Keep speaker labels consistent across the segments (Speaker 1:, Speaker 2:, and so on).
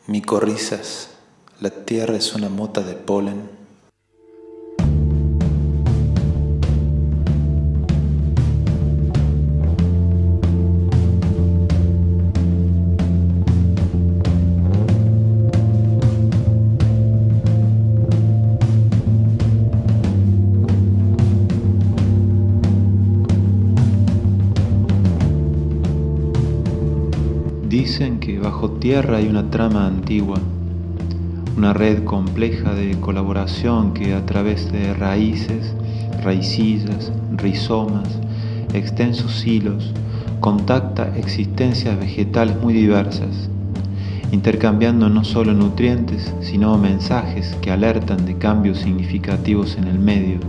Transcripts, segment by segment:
Speaker 1: Micorrizas, la tierra es una mota de polen.
Speaker 2: Dicen que bajo tierra hay una trama antigua, una red compleja de colaboración que a través de raíces, raicillas, rizomas, extensos hilos, contacta existencias vegetales muy diversas, intercambiando no solo nutrientes, sino mensajes que alertan de cambios significativos en el medio.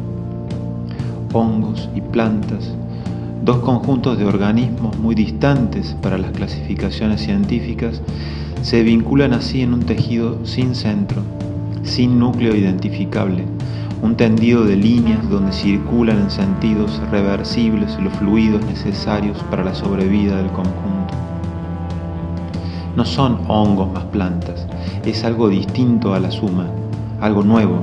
Speaker 2: Hongos y plantas, dos conjuntos de organismos muy distantes para las clasificaciones científicas, se vinculan así en un tejido sin centro, sin núcleo identificable, un tendido de líneas donde circulan en sentidos reversibles los fluidos necesarios para la sobrevida del conjunto. No son hongos más plantas, es algo distinto a la suma, algo nuevo.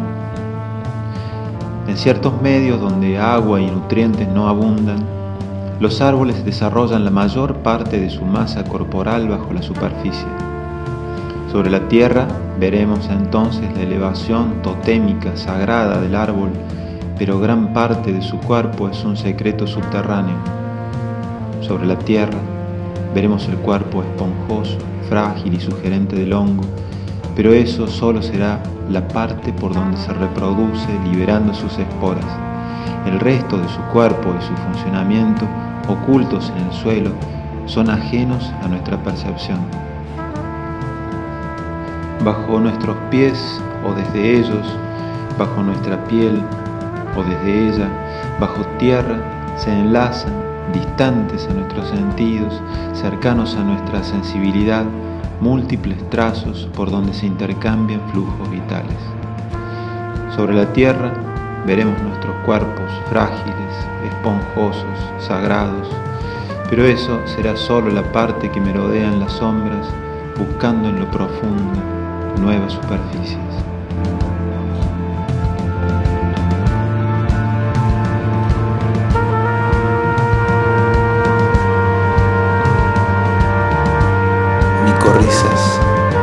Speaker 2: En ciertos medios donde agua y nutrientes no abundan, los árboles desarrollan la mayor parte de su masa corporal bajo la superficie. Sobre la tierra veremos entonces la elevación totémica sagrada del árbol, pero gran parte de su cuerpo es un secreto subterráneo. Sobre la tierra veremos el cuerpo esponjoso, frágil y sugerente del hongo, pero eso solo será la parte por donde se reproduce liberando sus esporas. El resto de su cuerpo y su funcionamiento, ocultos en el suelo, son ajenos a nuestra percepción. Bajo nuestros pies o desde ellos, bajo nuestra piel o desde ella, bajo tierra, se enlazan, distantes a nuestros sentidos, cercanos a nuestra sensibilidad, múltiples trazos por donde se intercambian flujos vitales. Sobre la tierra veremos nuestros cuerpos frágiles, esponjosos, sagrados, pero eso será solo la parte que merodea en las sombras, buscando en lo profundo nuevas superficies.
Speaker 1: Micorrizas.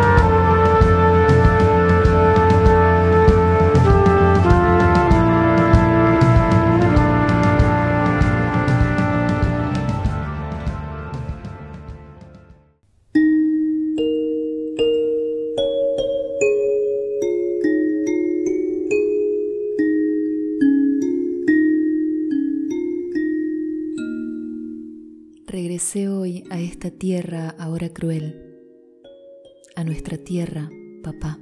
Speaker 3: Regresé hoy a esta tierra ahora cruel, a nuestra tierra, papá.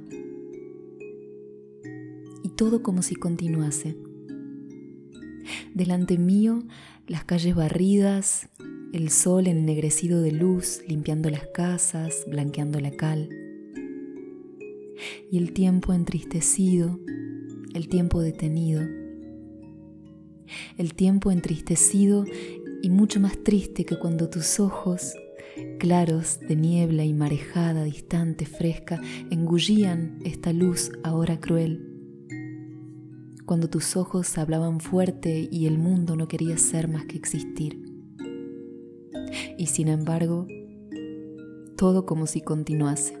Speaker 3: Y todo como si continuase. Delante mío, las calles barridas, el sol ennegrecido de luz, limpiando las casas, blanqueando la cal. Y el tiempo entristecido, el tiempo detenido. El tiempo entristecido y mucho más triste que cuando tus ojos, claros de niebla y marejada, distante, fresca, engullían esta luz ahora cruel. Cuando tus ojos hablaban fuerte y el mundo no quería ser más que existir. Y sin embargo, todo como si continuase.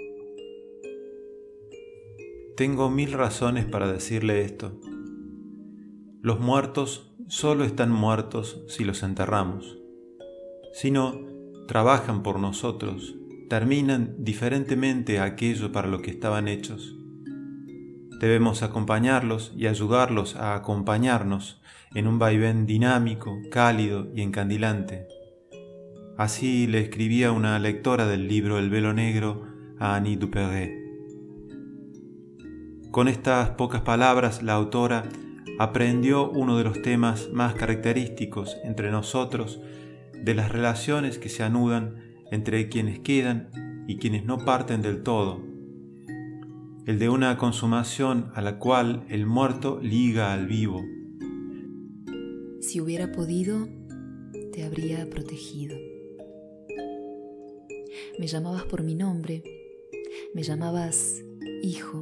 Speaker 2: Tengo 1000 razones para decirle esto. Los muertos solo están muertos si los enterramos. Si no, trabajan por nosotros, terminan diferentemente a aquello para lo que estaban hechos. Debemos acompañarlos y ayudarlos a acompañarnos en un vaivén dinámico, cálido y encandilante. Así le escribía una lectora del libro El velo negro a Annie Dupéret. Con estas pocas palabras, la autora aprendió uno de los temas más característicos entre nosotros de las relaciones que se anudan entre quienes quedan y quienes no parten del todo, el de una consumación a la cual el muerto liga al vivo.
Speaker 3: Si hubiera podido, te habría protegido. Me llamabas por mi nombre, me llamabas hijo,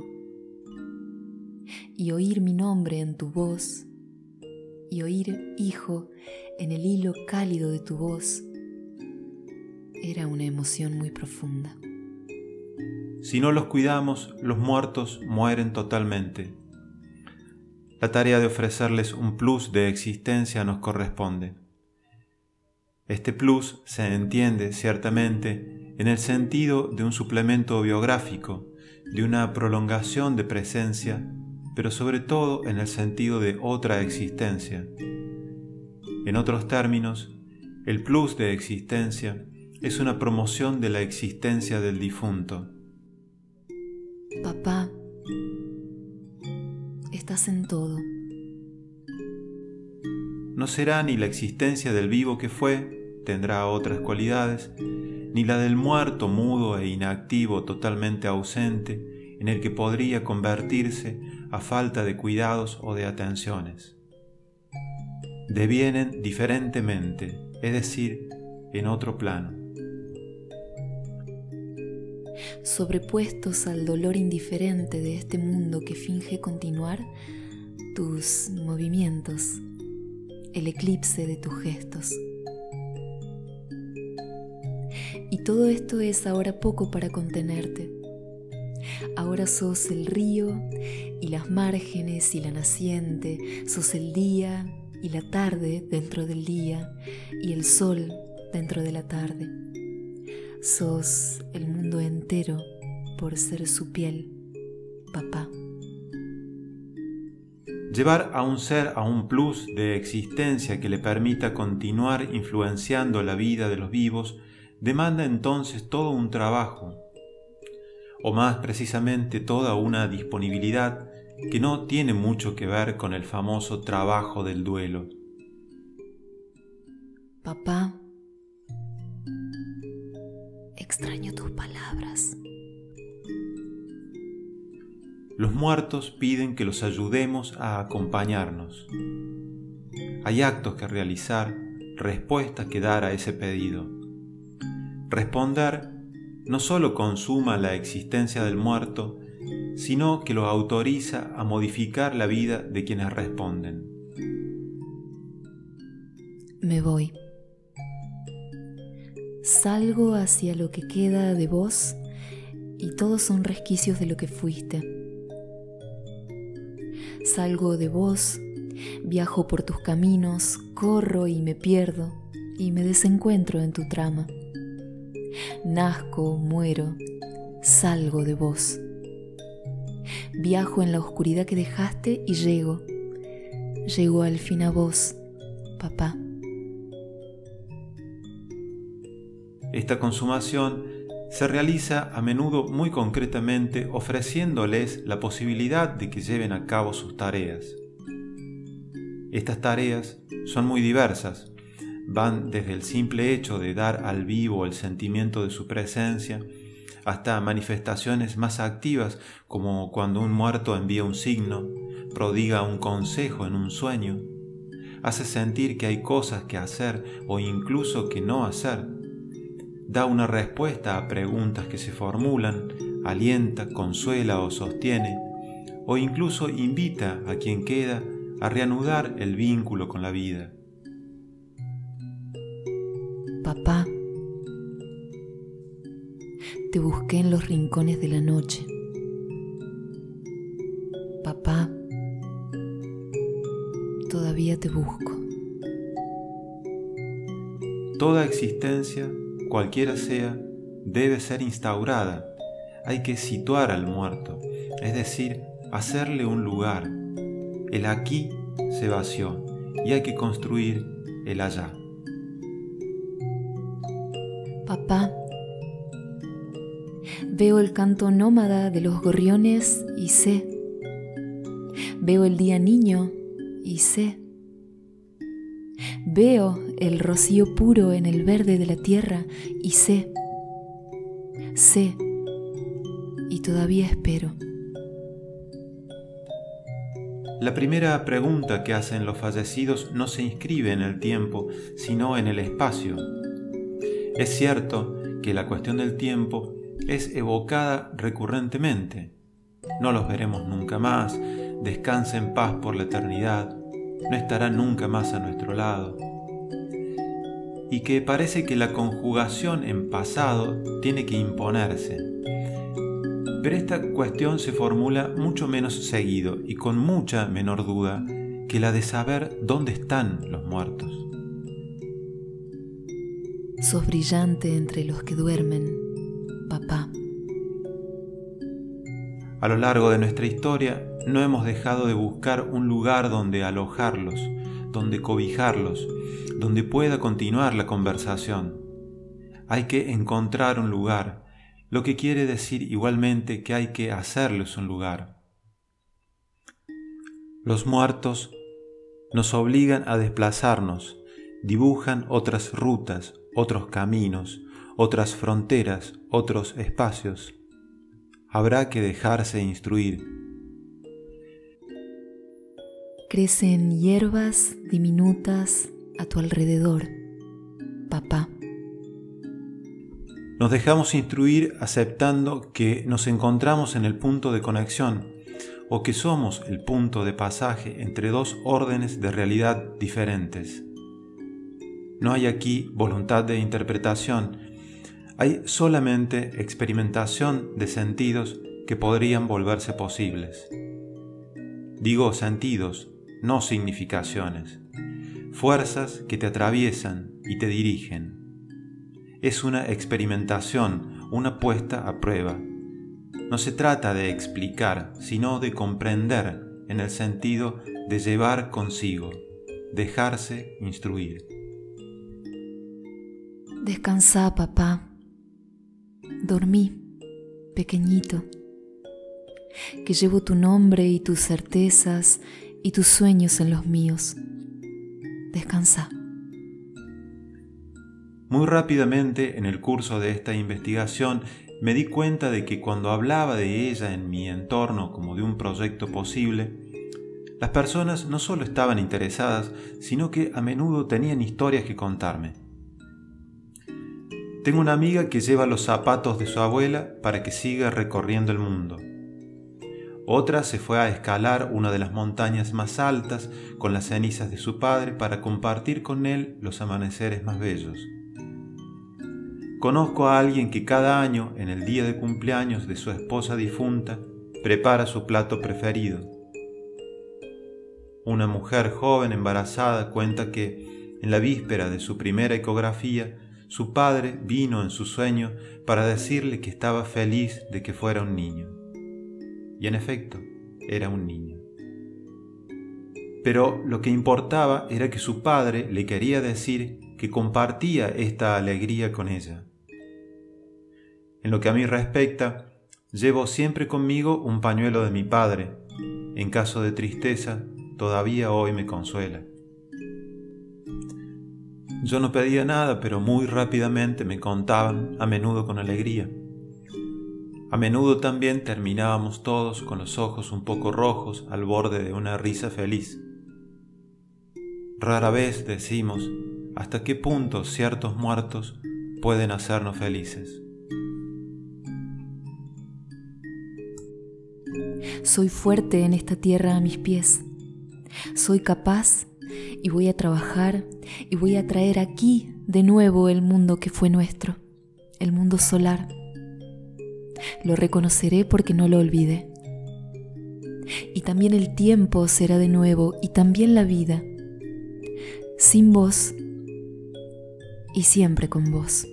Speaker 3: y oír mi nombre en tu voz, y oír hijo en el hilo cálido de tu voz, era una emoción muy profunda.
Speaker 2: Si no los cuidamos, los muertos mueren totalmente. La tarea de ofrecerles un plus de existencia nos corresponde. Este plus se entiende ciertamente en el sentido de un suplemento biográfico, de una prolongación de presencia, pero sobre todo en el sentido de otra existencia. En otros términos, el plus de existencia es una promoción de la existencia del difunto.
Speaker 3: Papá, estás en todo.
Speaker 2: No será ni la existencia del vivo que fue, tendrá otras cualidades, ni la del muerto mudo e inactivo totalmente ausente, en el que podría convertirse a falta de cuidados o de atenciones. Devienen diferentemente, es decir, en otro plano.
Speaker 3: Sobrepuestos al dolor indiferente de este mundo que finge continuar, tus movimientos, el eclipse de tus gestos. Y todo esto es ahora poco para contenerte. Ahora sos el río y las márgenes y la naciente, sos el día y la tarde dentro del día y el sol dentro de la tarde. Sos el mundo entero por ser su piel, papá.
Speaker 2: Llevar a un ser a un plus de existencia que le permita continuar influenciando la vida de los vivos demanda entonces todo un trabajo, o más precisamente toda una disponibilidad que no tiene mucho que ver con el famoso trabajo del duelo.
Speaker 3: Papá, extraño tus palabras.
Speaker 2: Los muertos piden que los ayudemos a acompañarnos. Hay actos que realizar, respuestas que dar a ese pedido. Responder no solo consuma la existencia del muerto, sino que lo autoriza a modificar la vida de quienes responden.
Speaker 3: Me voy. Salgo hacia lo que queda de vos y todos son resquicios de lo que fuiste. Salgo de vos, viajo por tus caminos, corro y me pierdo y me desencuentro en tu trama. Nazco, muero, salgo de vos. Viajo en la oscuridad que dejaste y llego al fin a vos, papá.
Speaker 2: Esta consumación se realiza a menudo muy concretamente ofreciéndoles la posibilidad de que lleven a cabo sus tareas. Estas tareas son muy diversas, van desde el simple hecho de dar al vivo el sentimiento de su presencia hasta manifestaciones más activas como cuando un muerto envía un signo, prodiga un consejo en un sueño, hace sentir que hay cosas que hacer o incluso que no hacer, da una respuesta a preguntas que se formulan, alienta, consuela o sostiene, o incluso invita a quien queda a reanudar el vínculo con la vida.
Speaker 3: Papá, te busqué en los rincones de la noche. Papá, todavía te busco.
Speaker 2: Toda existencia, cualquiera sea, debe ser instaurada. Hay que situar al muerto, es decir, hacerle un lugar. El aquí se vació y hay que construir el allá.
Speaker 3: Papá, veo el canto nómada de los gorriones y sé. Veo el día niño y sé. Veo el rocío puro en el verde de la tierra y sé. Sé y todavía espero.
Speaker 2: La primera pregunta que hacen los fallecidos no se inscribe en el tiempo, sino en el espacio. Es cierto que la cuestión del tiempo es evocada recurrentemente. No los veremos nunca más, descansa en paz por la eternidad, no estará nunca más a nuestro lado. Y que parece que la conjugación en pasado tiene que imponerse. Pero esta cuestión se formula mucho menos seguido y con mucha menor duda que la de saber dónde están los muertos.
Speaker 3: Sos brillante entre los que duermen, papá.
Speaker 2: A lo largo de nuestra historia no hemos dejado de buscar un lugar donde alojarlos, donde cobijarlos, donde pueda continuar la conversación. Hay que encontrar un lugar, lo que quiere decir igualmente que hay que hacerles un lugar. Los muertos nos obligan a desplazarnos, dibujan otras rutas, otros caminos, otras fronteras, otros espacios. Habrá que dejarse instruir.
Speaker 3: Crecen hierbas diminutas a tu alrededor, papá.
Speaker 2: Nos dejamos instruir aceptando que nos encontramos en el punto de conexión o que somos el punto de pasaje entre dos órdenes de realidad diferentes. No hay aquí voluntad de interpretación, hay solamente experimentación de sentidos que podrían volverse posibles. Digo sentidos, no significaciones, fuerzas que te atraviesan y te dirigen. Es una experimentación, una puesta a prueba. No se trata de explicar, sino de comprender en el sentido de llevar consigo, dejarse instruir.
Speaker 3: Descansá, papá. Dormí, pequeñito, que llevo tu nombre y tus certezas y tus sueños en los míos. Descansá.
Speaker 2: Muy rápidamente en el curso de esta investigación me di cuenta de que cuando hablaba de ella en mi entorno como de un proyecto posible, las personas no solo estaban interesadas, sino que a menudo tenían historias que contarme. Tengo una amiga que lleva los zapatos de su abuela para que siga recorriendo el mundo. Otra se fue a escalar una de las montañas más altas con las cenizas de su padre para compartir con él los amaneceres más bellos. Conozco a alguien que cada año, en el día de cumpleaños de su esposa difunta, prepara su plato preferido. Una mujer joven embarazada cuenta que, en la víspera de su primera ecografía, su padre vino en su sueño para decirle que estaba feliz de que fuera un niño. Y en efecto, era un niño. Pero lo que importaba era que su padre le quería decir que compartía esta alegría con ella. En lo que a mí respecta, llevo siempre conmigo un pañuelo de mi padre. En caso de tristeza, todavía hoy me consuela. Yo no pedía nada, pero muy rápidamente me contaban, a menudo con alegría. A menudo también terminábamos todos con los ojos un poco rojos al borde de una risa feliz. Rara vez decimos hasta qué punto ciertos muertos pueden hacernos felices.
Speaker 3: Soy fuerte en esta tierra a mis pies. Soy capaz y voy a trabajar y voy a traer aquí de nuevo el mundo que fue nuestro, el mundo solar. Lo reconoceré porque no lo olvidé. Y también el tiempo será de nuevo y también la vida, sin vos y siempre con vos.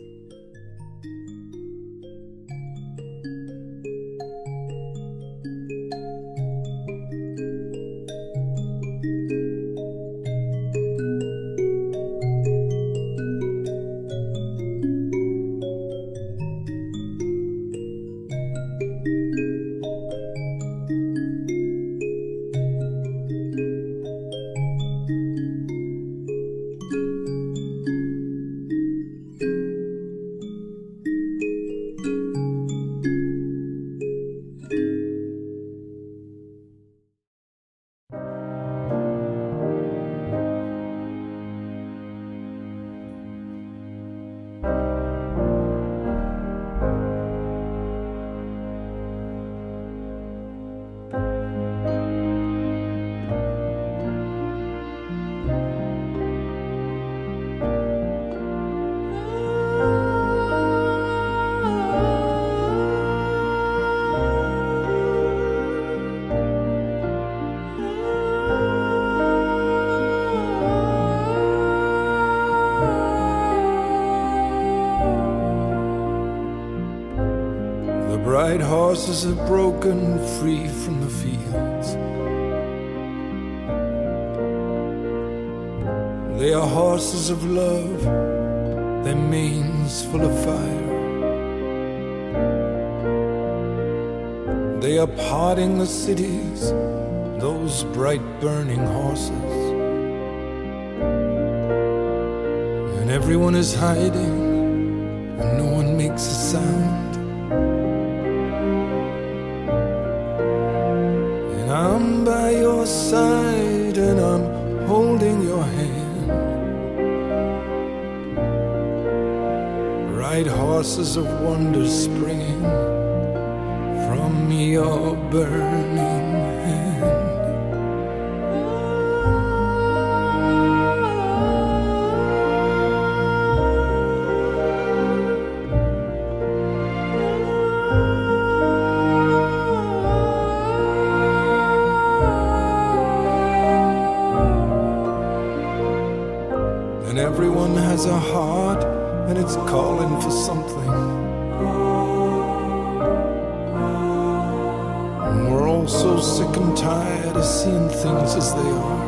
Speaker 4: bright horses have broken free from the fields. They are horses of love, their manes full of fire. They are parting the cities, those bright burning horses. And everyone is hiding, and no one makes a sound. And I'm by your side, and I'm holding your hand. Bright horses of wonder springing from your burning hand. And everyone has a heart, and it's calling for something. And we're all so sick and tired of seeing things as they are.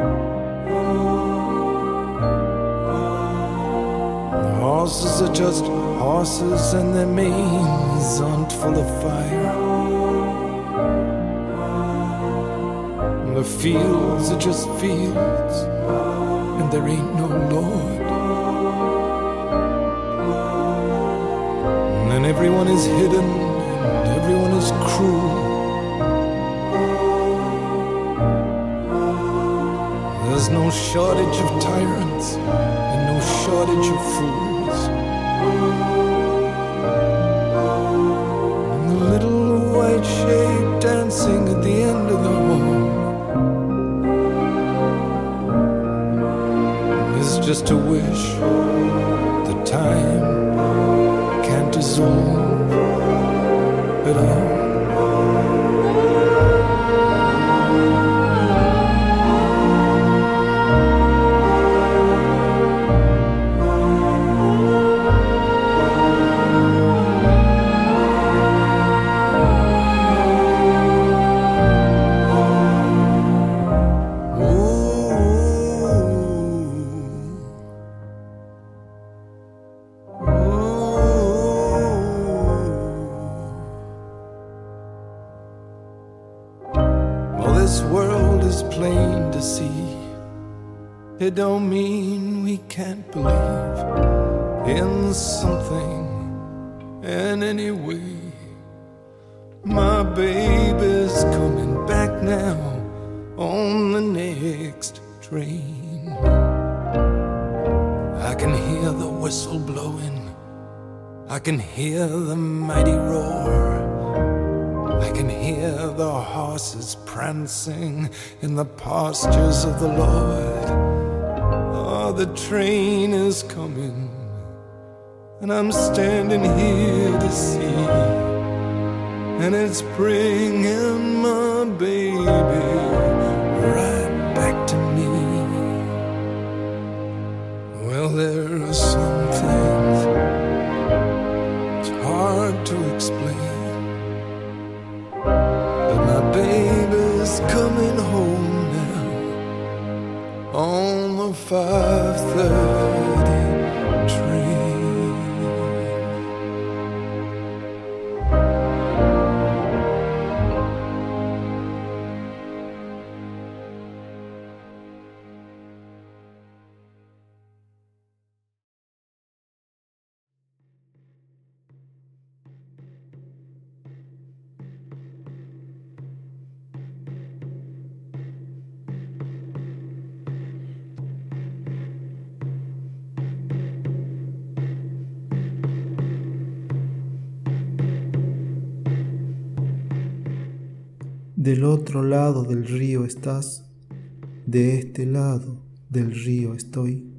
Speaker 4: The horses are just horses, and their manes aren't full of fire. And the fields are just fields, and there ain't no Lord. And everyone is hidden, and everyone is cruel. There's no shortage of tyrants, and no shortage of fools. And the little white shape dancing at the end of the hall is just a wish that time can't dissolve at all. This world is plain to see. It don't mean we can't believe in something. And anyway, my baby's coming back now on the next train. I can hear the whistle blowing, I can hear the mighty roar, I can hear the horses prancing in the pastures of the Lord. Oh, the train is coming, and I'm standing here to see, and it's bringing my baby right back to me. Well, there are some things it's hard to explain, but my baby's coming home now on the 5:30 train.
Speaker 5: Del otro lado del río estás, de este lado del río estoy.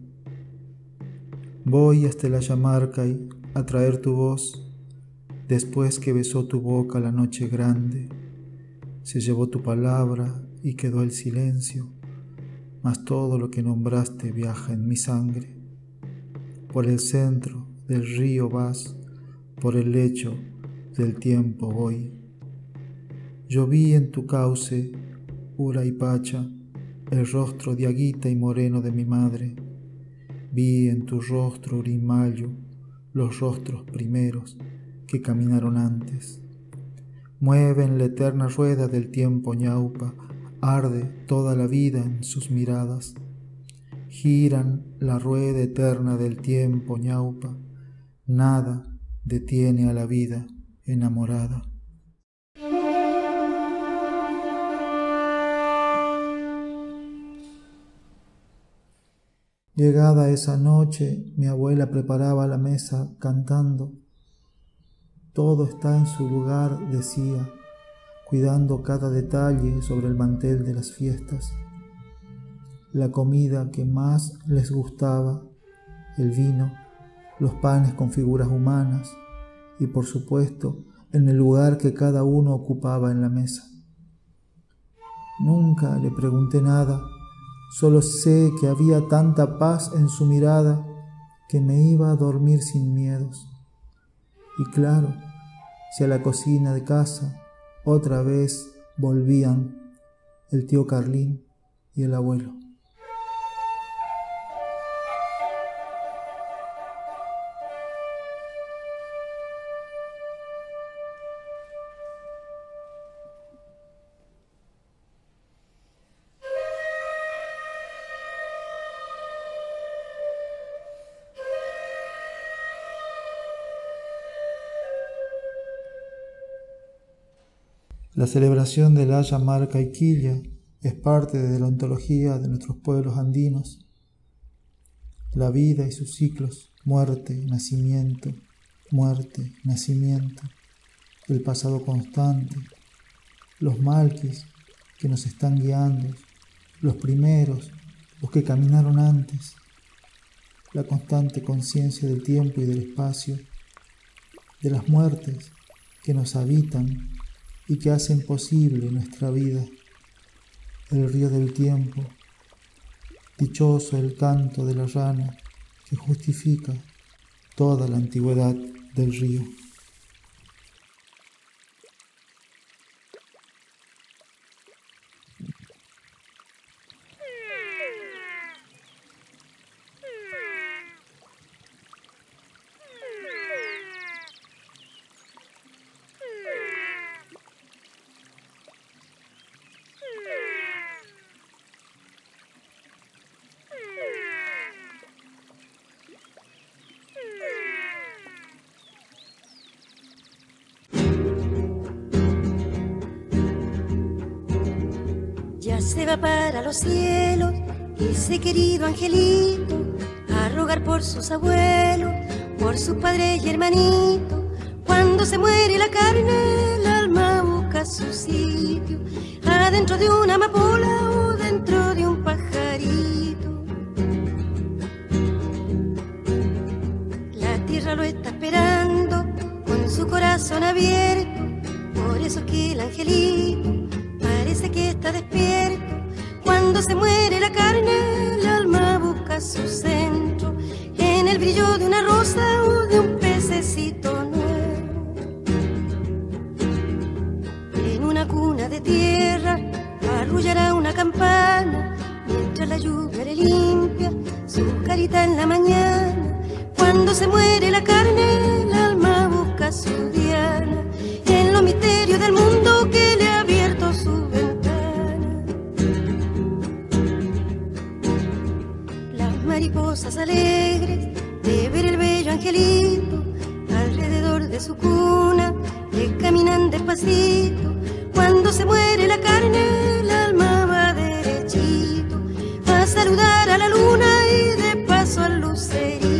Speaker 5: Voy hasta la Yamarcay a traer tu voz, después que besó tu boca la noche grande. Se llevó tu palabra y quedó el silencio, mas todo lo que nombraste viaja en mi sangre. Por el centro del río vas, por el lecho del tiempo voy. Yo vi en tu cauce, Ura y Pacha, el rostro de Aguita y moreno de mi madre. Vi en tu rostro, Urimayo, los rostros primeros que caminaron antes. Mueven la eterna rueda del tiempo ñaupa, arde toda la vida en sus miradas. Giran la rueda eterna del tiempo ñaupa, nada detiene a la vida enamorada. Llegada esa noche, mi abuela preparaba la mesa cantando. Todo está en su lugar, decía, cuidando cada detalle sobre el mantel de las fiestas. La comida que más les gustaba, el vino, los panes con figuras humanas y, por supuesto, en el lugar que cada uno ocupaba en la mesa. Nunca le pregunté nada. Solo sé que había tanta paz en su mirada que me iba a dormir sin miedos. Y claro, si a la cocina de casa otra vez volvían el tío Carlín y el abuelo. La celebración del Aya Marca y Quilla es parte de la ontología de nuestros pueblos andinos. La vida y sus ciclos, muerte, nacimiento, el pasado constante, los malquis que nos están guiando, los primeros, los que caminaron antes, la constante conciencia del tiempo y del espacio, de las muertes que nos habitan y que hacen posible nuestra vida, el río del tiempo, dichoso el canto de la rana que justifica toda la antigüedad del río.
Speaker 6: Ya se va para los cielos ese querido angelito a rogar por sus abuelos, por sus padres y hermanitos. Cuando se muere la carne, el alma busca su sitio, adentro de una amapola o dentro de un pajarito. La tierra lo está esperando con su corazón abierto, por eso es que el angelito parece que está despierto. Cuando se muere la carne, el alma busca su centro, en el brillo de una rosa o de un pececito nuevo. En una cuna de tierra arrullará una campana, mientras la lluvia le limpia su carita en la mañana. Cuando se muere la carne, el alma busca su diana, en los misterios del mundo que le ha abierto su ventana. Las mariposas alegres de ver el bello angelito alrededor de su cuna le caminan despacito. Cuando se muere la carne, el alma va derechito a saludar a la luna y de paso al lucerito.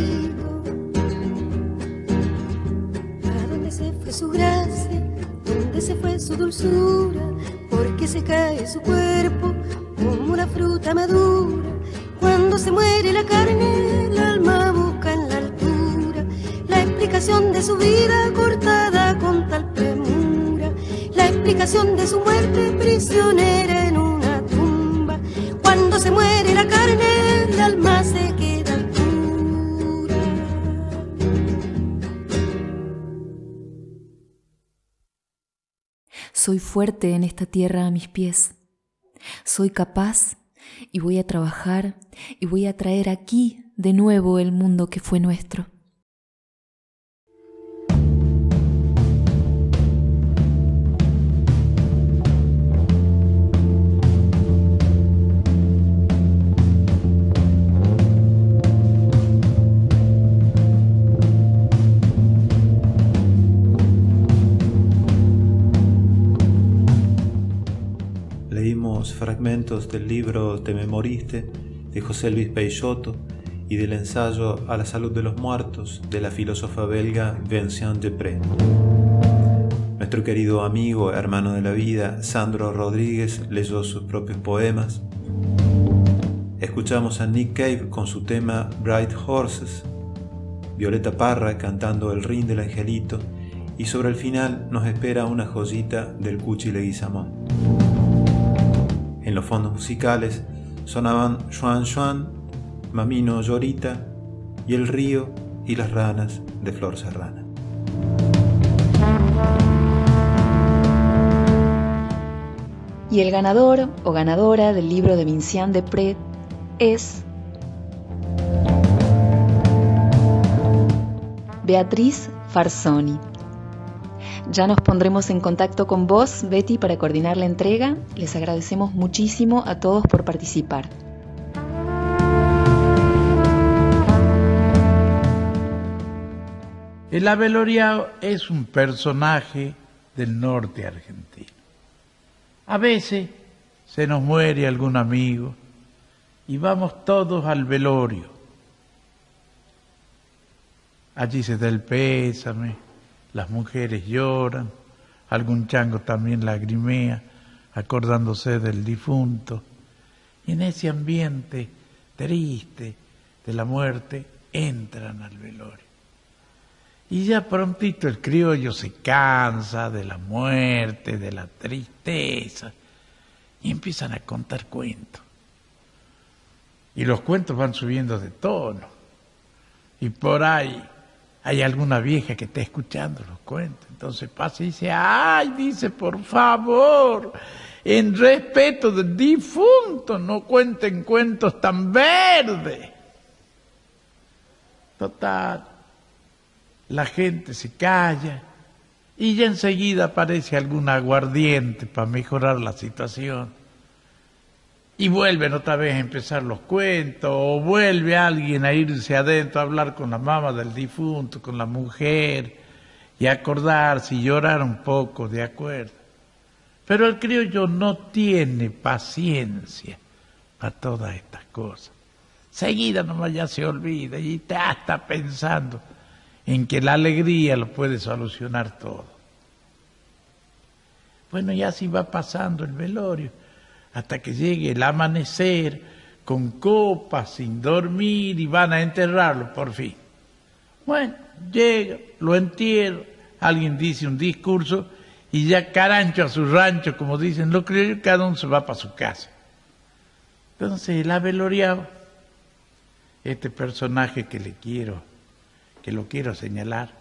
Speaker 6: ¿A dónde se fue su gracia? ¿Dónde se fue su dulzura? Porque se cae su cuerpo como una fruta madura. Cuando se muere la carne, el alma busca en la altura la explicación de su vida cortada con tal premura, la explicación de su muerte prisionera en una tumba. Cuando se muere la carne, el alma se queda pura.
Speaker 3: Soy fuerte en esta tierra a mis pies. Soy capaz y voy a trabajar y voy a traer aquí de nuevo el mundo que fue nuestro.
Speaker 2: Leímos fragmentos del libro Te me moriste de José Luis Peixoto y del ensayo A la salud de los muertos de la filósofa belga Vincent Deprez. Nuestro querido amigo, hermano de la vida, Sandro Rodríguez leyó sus propios poemas. Escuchamos a Nick Cave con su tema Bright Horses, Violeta Parra cantando El Rin del Angelito, y sobre el final nos espera una joyita del Cuchi Leguizamón. En los fondos musicales sonaban Xuan Xuan, Mamino Llorita y El río y las ranas de Flor Serrana.
Speaker 3: Y el ganador o ganadora del libro de Vincent Deprez es Beatriz Farsoni. Ya nos pondremos en contacto con vos, Betty, para coordinar la entrega. Les agradecemos muchísimo a todos por participar.
Speaker 7: El aveloriao es un personaje del norte argentino. A veces se nos muere algún amigo y vamos todos al velorio. Allí se da el pésame. Las mujeres lloran, algún chango también lagrimea, acordándose del difunto. Y en ese ambiente triste de la muerte entran al velorio. Y ya prontito el criollo se cansa de la muerte, de la tristeza, y empiezan a contar cuentos. Y los cuentos van subiendo de tono. Y por ahí hay alguna vieja que está escuchando los cuentos, entonces pasa y dice, ¡ay! Dice, por favor, en respeto del difunto, no cuenten cuentos tan verdes. Total, la gente se calla y ya enseguida aparece algún aguardiente para mejorar la situación. Y vuelven otra vez a empezar los cuentos, o vuelve alguien a irse adentro a hablar con la mamá del difunto, con la mujer, y acordarse y llorar un poco, de acuerdo. Pero el criollo no tiene paciencia para todas estas cosas. Seguida nomás ya se olvida y está pensando en que la alegría lo puede solucionar todo. Bueno, y así va pasando el velorio, hasta que llegue el amanecer, con copas, sin dormir, y van a enterrarlo por fin. Bueno, llega, lo entierra, alguien dice un discurso, y ya carancho a su rancho, como dicen los criollos, cada uno se va para su casa. Entonces el aveloriao, este personaje que lo quiero señalar,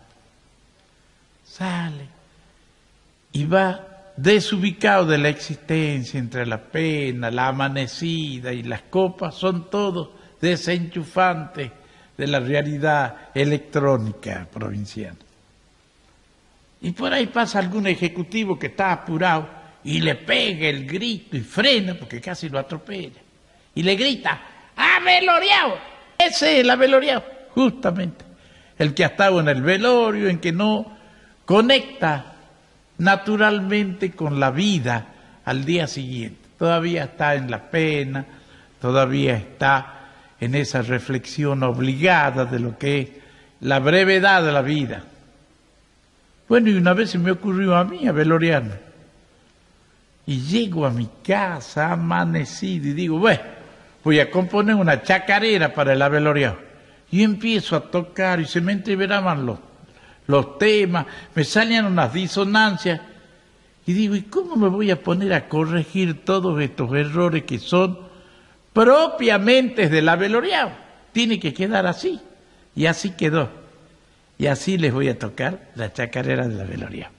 Speaker 7: sale y va desubicado de la existencia, entre la pena, la amanecida y las copas, son todos desenchufantes de la realidad electrónica provinciana. Y por ahí pasa algún ejecutivo que está apurado y le pega el grito y frena porque casi lo atropella. Y le grita, ¡aveloriao! Ese es el aveloriao, justamente. El que ha estado en el velorio, en que no conecta naturalmente con la vida al día siguiente. Todavía está en la pena, todavía está en esa reflexión obligada de lo que es la brevedad de la vida. Bueno, y una vez se me ocurrió a mí aveloriarme. Y llego a mi casa amanecido y digo, bueno, voy a componer una chacarera para el aveloriao. Y empiezo a tocar y se me entreveraban los temas, me salían unas disonancias. Y digo, ¿y cómo me voy a poner a corregir todos estos errores que son propiamente del aveloriao? Tiene que quedar así. Y así quedó. Y así les voy a tocar la chacarera del aveloriao.